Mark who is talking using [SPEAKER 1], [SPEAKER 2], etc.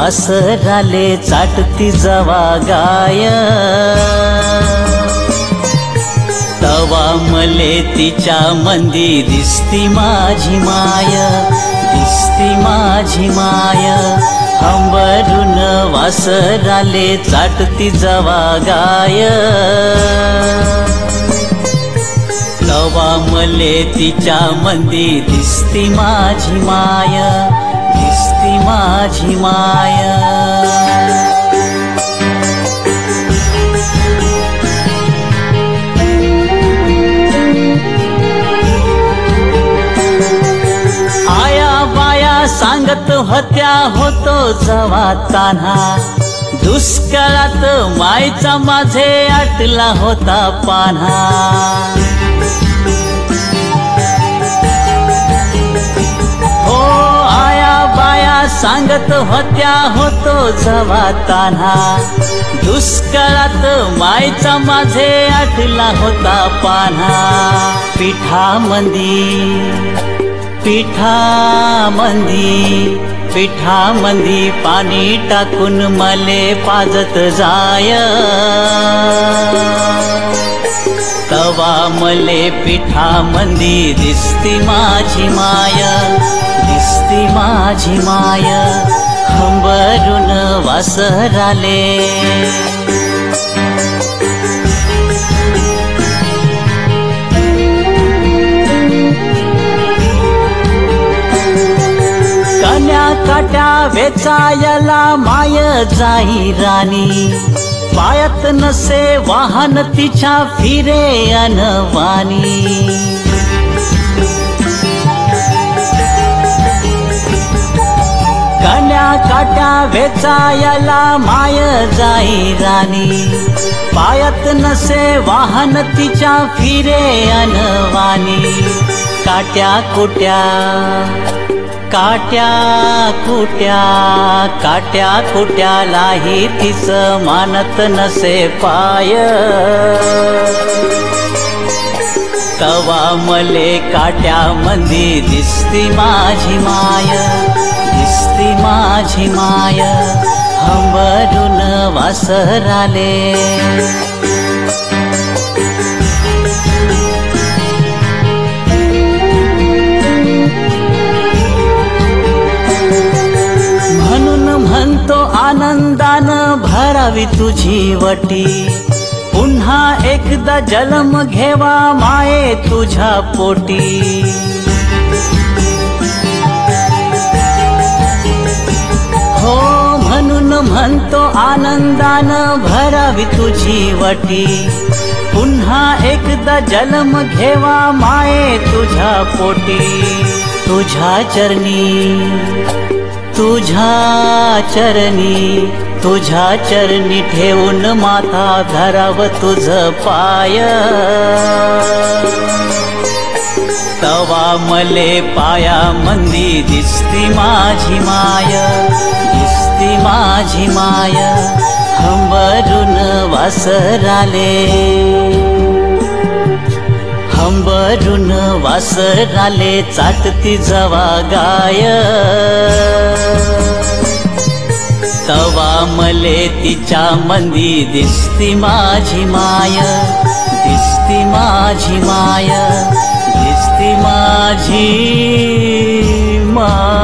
[SPEAKER 1] वासराले चाटती जवा गाय, तवा मले तिच्या मंदी दिसती माझी माय, दिसती माझी माय। हंबरून वासराले चाटती जवा गाय, तवा मले तिच्या मंदी दिसती माझी माय, दिसती माझी माय। सांगत होत्या होतो जवा तान्हा, दुष्काळात मायचा माझे आटला होता पान्हा। हो आया बाया सांगत होत्या होतो जवा तान्हा, दुष्काळात मायचा माझे आटला होता पान्हा। पिठामंदी पाणी टाकून मले पाजत जाय, तवा मले पिठामंदी दिसती माझी माय, दिसती माझी माय। हंबरून वासराले काट्या वेचायला माय जाई राणी, पायात नसे वाहन तिच्या फिरे अनवानी। कन्या काट्या वेचायला माय जाई राणी, पायात नसे वाहन तिच्या फिरे अनवानी। काट्या कुट्यालाही तिच मानत नसे पाय, तवा मले काट्यामंदी दिसती माझी माय, दिसती माझी माय। हंबरून वासराले म्हणतो आनंदानं भरावी तुझी वटी, पुन्हा एकदा जन्म घेवा माये तुझ्या पोटी। हो म्हणून म्हणतो आनंदानं भरावी तुझी वटी, पुन्हा एकदा जन्म घेवा माये तुझ्या पोटी। तुझ्या चरणी ठेवून माथा धराव तुझ पाय, तवा मले पायामंदी दिसती माझी माय, दिसती माझी माय। हंबरून वासराले चाटती जवा गाय, तवा मले तिच्या मंदी दिसती माझी माय, दिसती माझी माय, दिसती माझी माय।